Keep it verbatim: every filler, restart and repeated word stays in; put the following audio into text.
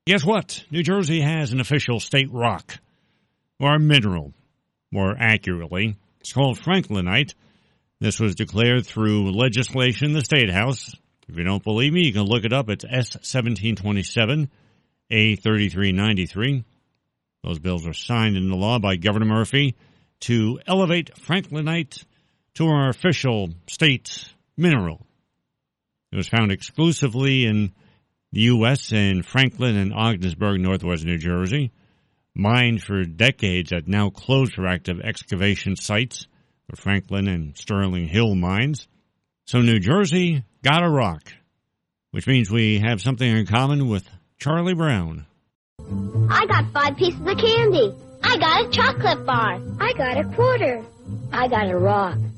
Guess what? New Jersey has an official state rock, or mineral, more accurately. It's called franklinite. This was declared through legislation in the State House. If you don't believe me, you can look it up. It's S seventeen twenty-seven, A thirty-three ninety-three. Those bills are signed into law by Governor Murphy to elevate franklinite to our official state mineral. It was found exclusively in the U S in Franklin and Ogdensburg, northwest New Jersey. Mined for decades at now closed for active excavation sites, the Franklin and Sterling Hill mines. So New Jersey got a rock, which means we have something in common with Charlie Brown. I got five pieces of candy. I got a chocolate bar. I got a quarter. I got a rock.